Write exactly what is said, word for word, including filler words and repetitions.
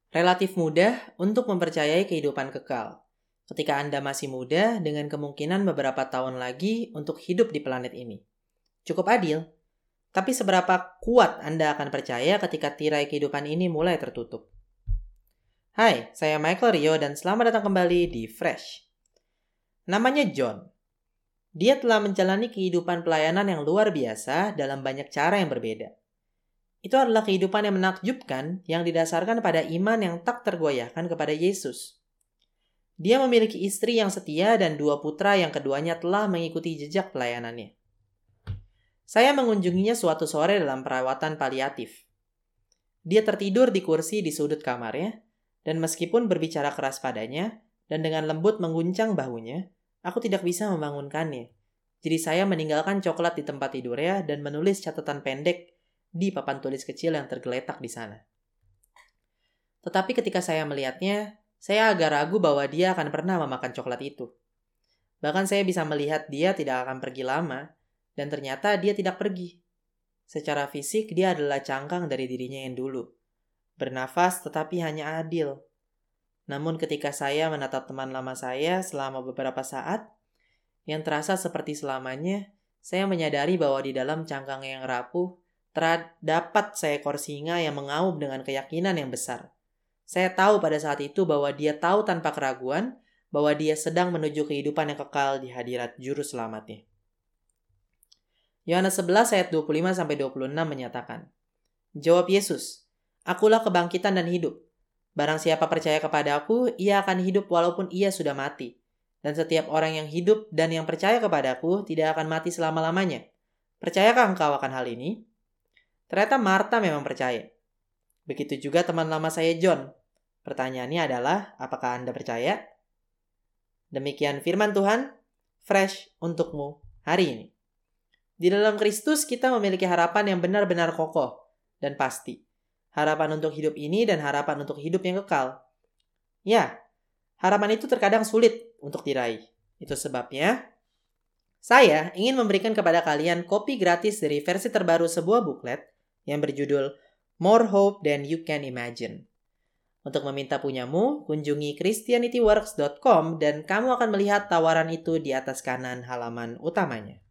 Relatif mudah untuk mempercayai kehidupan kekal. Ketika Anda masih muda dengan kemungkinan beberapa tahun lagi untuk hidup di planet ini. Cukup adil. Tapi seberapa kuat Anda akan percaya ketika tirai kehidupan ini mulai tertutup? Hai, saya Michael Rio dan selamat datang kembali di Fresh. Namanya John. Dia telah menjalani kehidupan pelayanan yang luar biasa dalam banyak cara yang berbeda. Itu adalah kehidupan yang menakjubkan yang didasarkan pada iman yang tak tergoyahkan kepada Yesus. Dia memiliki istri yang setia dan dua putra yang keduanya telah mengikuti jejak pelayanannya. Saya mengunjunginya suatu sore dalam perawatan paliatif. Dia tertidur di kursi di sudut kamarnya, dan meskipun berbicara keras padanya dan dengan lembut mengguncang bahunya, aku tidak bisa membangunkannya. Jadi saya meninggalkan coklat di tempat tidurnya dan menulis catatan pendek di papan tulis kecil yang tergeletak di sana. Tetapi ketika saya melihatnya, saya agak ragu bahwa dia akan pernah memakan coklat itu. Bahkan saya bisa melihat dia tidak akan pergi lama, dan ternyata dia tidak pergi. Secara fisik dia adalah cangkang dari dirinya yang dulu. Bernafas tetapi hanya adil. Namun ketika saya menatap teman lama saya selama beberapa saat, yang terasa seperti selamanya, saya menyadari bahwa di dalam cangkang yang rapuh, terdapat seekor singa yang mengaum dengan keyakinan yang besar. Saya tahu pada saat itu bahwa dia tahu tanpa keraguan bahwa dia sedang menuju kehidupan yang kekal di hadirat juru selamatnya. Yohanes sebelas ayat dua puluh lima sampai dua puluh enam menyatakan, "Jawab Yesus, Akulah kebangkitan dan hidup. Barang siapa percaya kepada Aku, ia akan hidup walaupun ia sudah mati. Dan setiap orang yang hidup dan yang percaya kepada Aku tidak akan mati selama-lamanya. Percayakah engkau akan hal ini?" Ternyata Marta memang percaya. Begitu juga teman lama saya John. Pertanyaannya adalah, apakah Anda percaya? Demikian firman Tuhan, fresh untukmu hari ini. Di dalam Kristus kita memiliki harapan yang benar-benar kokoh dan pasti. Harapan untuk hidup ini dan harapan untuk hidup yang kekal. Ya, harapan itu terkadang sulit untuk diraih. Itu sebabnya saya ingin memberikan kepada kalian kopi gratis dari versi terbaru sebuah buklet yang berjudul More Hope Than You Can Imagine. Untuk meminta punyamu, kunjungi christianityworks dot com dan kamu akan melihat tawaran itu di atas kanan halaman utamanya.